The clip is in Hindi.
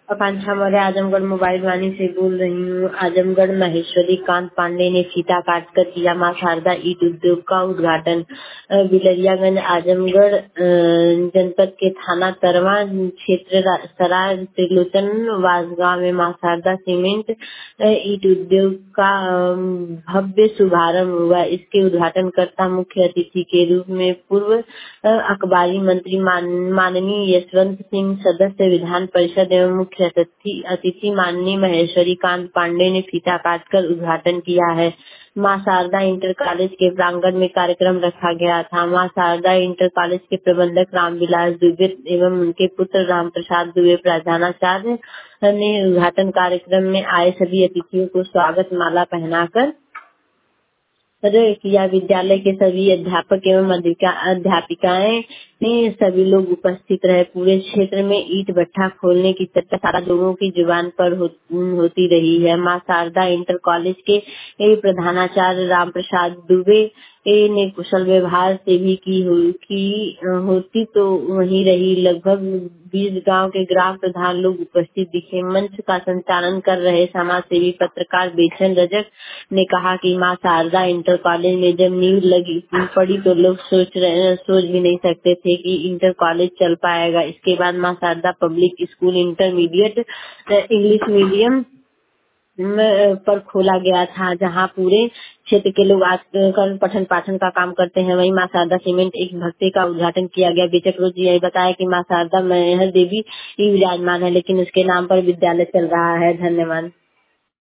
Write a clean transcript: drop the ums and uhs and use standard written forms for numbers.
आकांक्षा मौर्य आजमगढ़ मोबाइल वाणी से बोल रही हूँ। आजमगढ़ महेश्वरी कांत पांडे ने फीता काटकर किया मां शारदा ईट उद्योग का उद्घाटन। बिलरियागंज आजमगढ़ जनपद के थाना तरवा क्षेत्र सराय त्रिलोचन वासगांव में मां शारदा सीमेंट ईट उद्योग का भव्य शुभारंभ हुआ। इसके उद्घाटन करता मुख्य अतिथि के रूप में पूर्व अखबारी मंत्री माननीय यशवंत सिंह, सदस्य विधान परिषद एवं मुख्य अतिथि माननीय महेश्वरी कांत पांडे ने फीता काटकर उद्घाटन किया है। मां शारदा इंटर कॉलेज के प्रांगण में कार्यक्रम रखा गया था। मां शारदा इंटर कॉलेज के प्रबंधक रामविलास दुबे एवं उनके पुत्र राम प्रसाद दुबे प्रधानाचार्य ने उद्घाटन कार्यक्रम में आए सभी अतिथियों को स्वागत माला पहनाकर किया। विद्यालय के सभी अध्यापक एवं अध्यापिकाएं ने सभी लोग उपस्थित रहे। पूरे क्षेत्र में ईंट भट्ठा खोलने की चर्चा सारा लोगों की जुबान पर होती रही है। मां शारदा इंटर कॉलेज के प्रधानाचार्य राम प्रसाद दुबे ने कुशल व्यवहार से भी की होती तो वहीं रही। लगभग 20 गांव के ग्राम प्रधान लोग उपस्थित दिखे। मंच का संचालन कर रहे समाज सेवी पत्रकार बेचन रजक ने कहा कि मां शारदा इंटर कॉलेज में जब नींव लगी पड़ी तो लोग सोच भी नहीं सकते थे कि इंटर कॉलेज चल पाएगा। इसके बाद Maa Sharda public school intermediate English medium पर खोला गया था, जहां पूरे क्षेत्र के लोग आजकल पठन पाठन का काम करते हैं। वहीं मां शारदा सीमेंट एक भक्ति का उद्घाटन किया गया। बेचक रोज यही बताया कि मां शारदा महर देवी ही विराजमान है, लेकिन उसके नाम पर विद्यालय चल रहा है। धन्यवाद।